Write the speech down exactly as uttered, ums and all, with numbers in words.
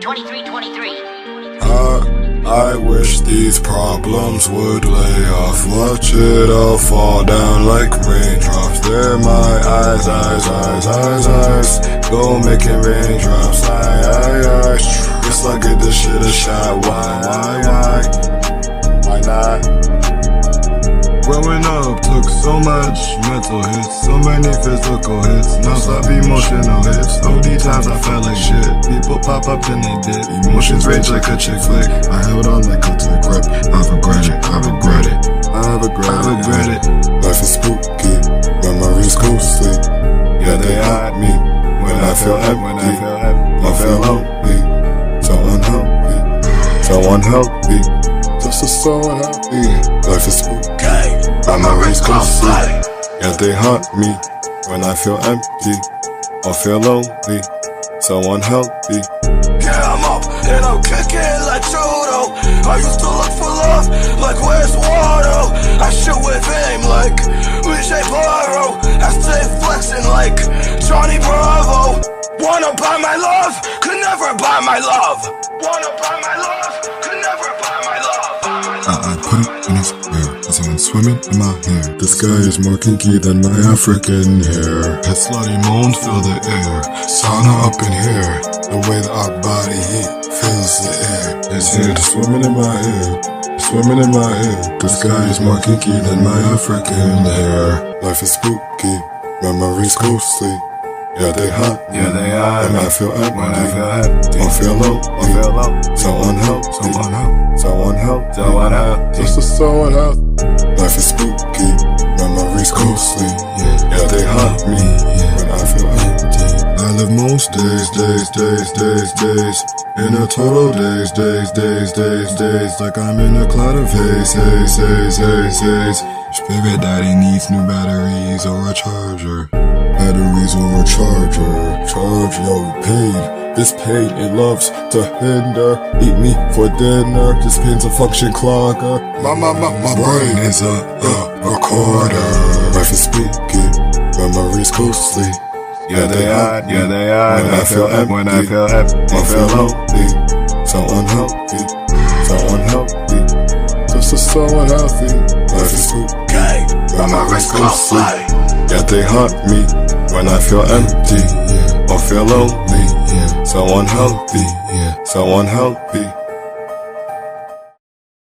twenty-three twenty-three. I, I wish these problems would lay off. Watch it all fall down like raindrops. They're my eyes, eyes, eyes, eyes, eyes. Go making raindrops. Aye, aye, aye. Guess I get this shit a shot. Why, why, why? Why not? Growing up took so much mental hits, so many physical hits, non-stop emotional hits. O D times I felt like shit. People pop up then they did. Emotions rage like a chick flick. I held on like a tight grip. I regret it, I regret it, I regret, I regret it. Life is spooky, memories ghostly. Yeah, they hide me when I feel empty. I feel lonely, so unhealthy, so unhealthy. This is so unhappy. Life is spooky. Memories ghostly, yeah they haunt me when I feel empty or feel lonely, so unhealthy. Yeah, I'm up and I'm kicking like judo. I used to look for love like where's Waldo. I shoot with aim like Vijay Barro. I stay flexing like Johnny Bravo. Wanna buy my love, could never buy my love. Wanna buy my love, could never buy my love. I, I put it in his ear as I'm swimming in my hair. This guy is more kinky than my African hair. His slutty moans fill the air. Sauna up in here. The way that our body heat fills the air. His head is swimming in my hair. Swimming in my hair. This guy is more kinky than my African hair. Life is spooky, memories ghostly. Yeah, they hot. Yeah, they are. When I feel empty, when I feel empty, I feel low, I feel low, so unhealthy, so unhealthy, so unhealthy, so unhealthy. This is so unhealthy. Life is spooky, memories ghostly. Yeah, yeah they haunt me when I feel empty. I live most days, days, days, days, days in a total days, days, days, days, days, like I'm in a cloud of haze, haze, haze, haze, haze. Spirit daddy needs new batteries or a charger. Batteries or a charger. Charge, yo, paid. This pain, it loves to hinder. Eat me for dinner. This pin's a function clogger. My, my, my, my brain is a, a recorder. Life is speaking, memories ghostly. Yeah, they are, yeah, they are. When I feel empty, when I feel empty, I feel lonely, so unhealthy, so unhealthy. This is so unhealthy. Life is spooky, memories ghostly. Yeah, they haunt me when I feel empty or feel lonely, so unhealthy, so unhealthy.